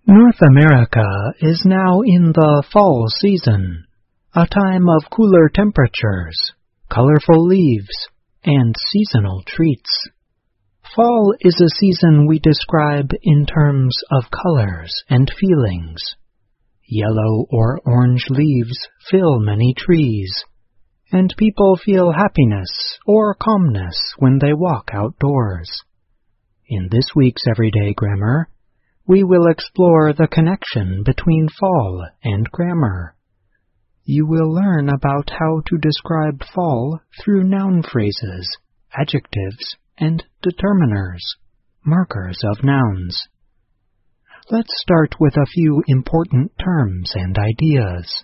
North America is now in the fall season, a time of cooler temperatures, colorful leaves, and seasonal treats. Fall is a season we describe in terms of colors and feelings. Yellow or orange leaves fill many trees, and people feel happiness or calmness when they walk outdoors. In this week's Everyday Grammar, we will explore the connection between fall and grammar. You will learn about how to describe fall through noun phrases, adjectives, and determiners, markers of nouns. Let's start with a few important terms and ideas.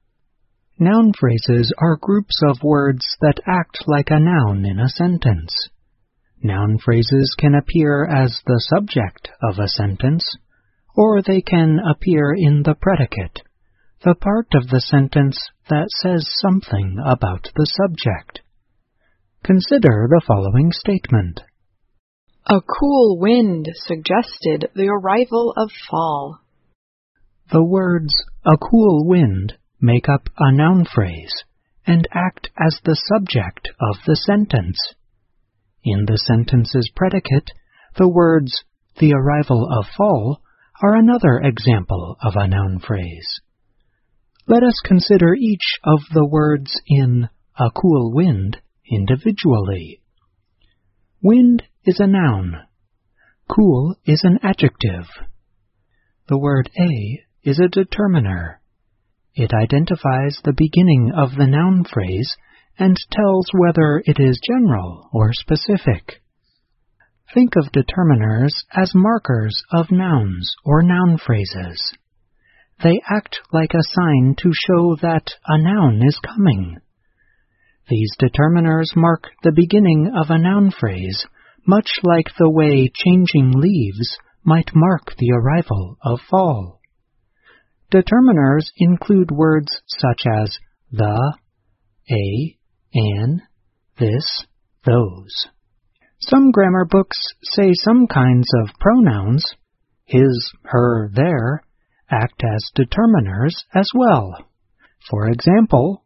Noun phrases are groups of words that act like a noun in a sentence. Noun phrases can appear as the subject of a sentence, or they can appear in the predicate, the part of the sentence that says something about the subject. Consider the following statement. A cool wind suggested the arrival of fall. The words "a cool wind" make up a noun phrase and act as the subject of the sentence. In the sentence's predicate, the words "the arrival of fall" are another example of a noun phrase. Let us consider each of the words in "a cool wind" individually. Wind is a noun. Cool is an adjective. The word a is a determiner. It identifies the beginning of the noun phrase and tells whether it is general or specific. Think of determiners as markers of nouns or noun phrases. They act like a sign to show that a noun is coming. These determiners mark the beginning of a noun phrase, much like the way changing leaves might mark the arrival of fall. Determiners include words such as the, a, an, this, those. Some grammar books say some kinds of pronouns, his, her, their, act as determiners as well. For example,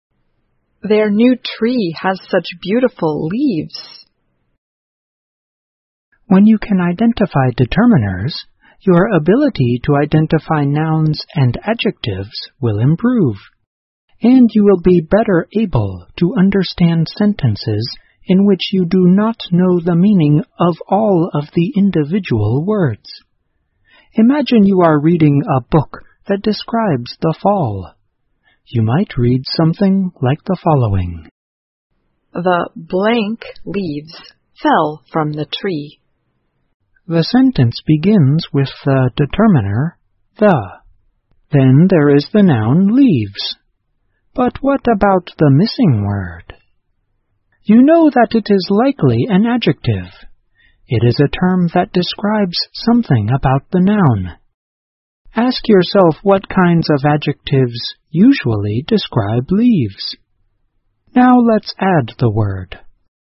their new tree has such beautiful leaves. When you can identify determiners, your ability to identify nouns and adjectives will improve, and you will be better able to understand sentences in which you do not know the meaning of all of the individual words. Imagine you are reading a book that describes the fall. You might read something like the following. The blank leaves fell from the tree. The sentence begins with the determiner, the. Then there is the noun leaves. But what about the missing word? You know that it is likely an adjective. It is a term that describes something about the noun. Ask yourself what kinds of adjectives usually describe leaves. Now let's add the word.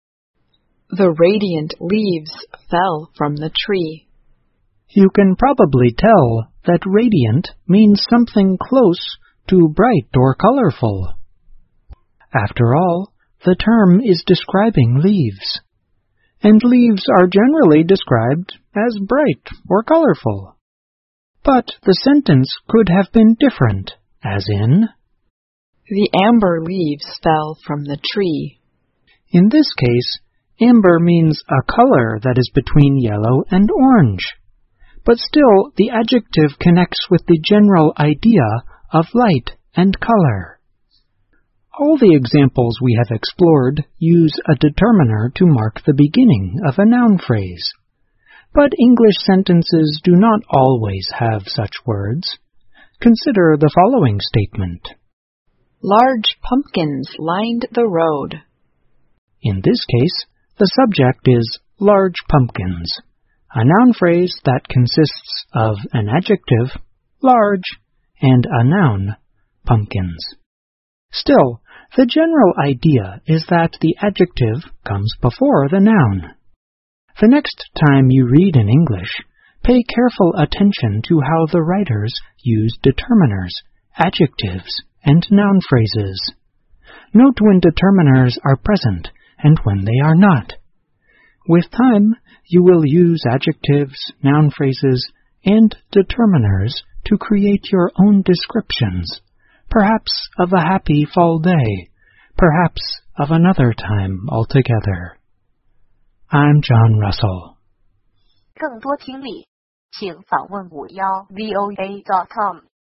The radiant leaves fell from the tree. You can probably tell that radiant means something close to bright or colorful. After all, the term is describing leaves, and leaves are generally described as bright or colorful. But the sentence could have been different, as in, the amber leaves fell from the tree. In this case, amber means a color that is between yellow and orange, but still the adjective connects with the general idea of light and color. All the examples we have explored use a determiner to mark the beginning of a noun phrase. But English sentences do not always have such words. Consider the following statement. Large pumpkins lined the road. In this case, the subject is large pumpkins, a noun phrase that consists of an adjective, large, and a noun, pumpkins. Still, the general idea is that the adjective comes before the noun. The next time you read in English, Pay careful attention to how the writers use determiners, adjectives, and noun phrases. Note when determiners are present and when they are not. With time, you will use adjectives, noun phrases, and determiners to create your own descriptions, perhaps of a happy fall day, perhaps of another time altogether. I'm John Russell. 更多听力，请访问51voa.com。